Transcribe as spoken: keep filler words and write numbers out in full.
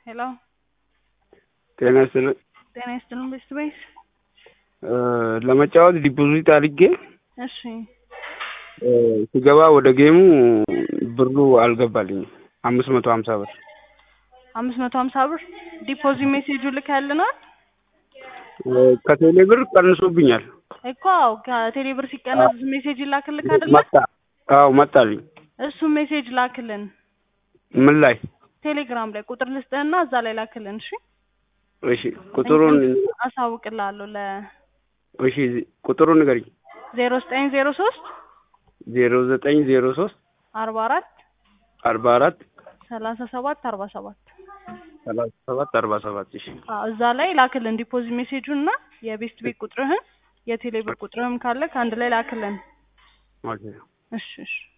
ሄሎ ጤና ይስጥልኝ። ጤና ይስጥልኝ ቤተሰቤስ ለመጫወት ዲፖዚት አድርጌ እሺ ሲገባ ወደ ጌሙ ብሩ አልገባልኝም። አምስት መቶ ሀምሳ ብር አምስት መቶ ሀምሳ ብር ዲፖዚት ሜሴጁ ልከልናል። ከቴሌ ብር ቀንሶብኛል እኮ ከቴሌ ብር ሲቀነስ ሜሴጅ ላክልክ አይደል? መጣ። አዎ መጣልኝ። እሱ ሜሴጅ ላክልን። ምን ላይ? ቴሌግራም ላይ ቁጥር ልስጥህና እዛ ላይ ላክልን። እሺ እሺ ቁጥሩን አሳውቅልሃለሁ ለ እሺ ቁጥሩን ንገሪኝ። ዜሮ ዘጠኝ ዜሮ ሶስት ዜሮ ዘጠኝ ዜሮ ሶስት አርባ አራት አርባ አራት ሰላሳ ሰባት አርባ ሰባት ሰላሳ ሰባት አርባ ሰባት እሺ አዎ እዛ ላይ ላክልን ዲፖዚት ሜሴጁንና የቤስት ቤት ቁጥርህን የቴሌ ብር ቁጥርህም ካለ ከአንድ ላይ ላክልን። ኦኬ እሺ እሺ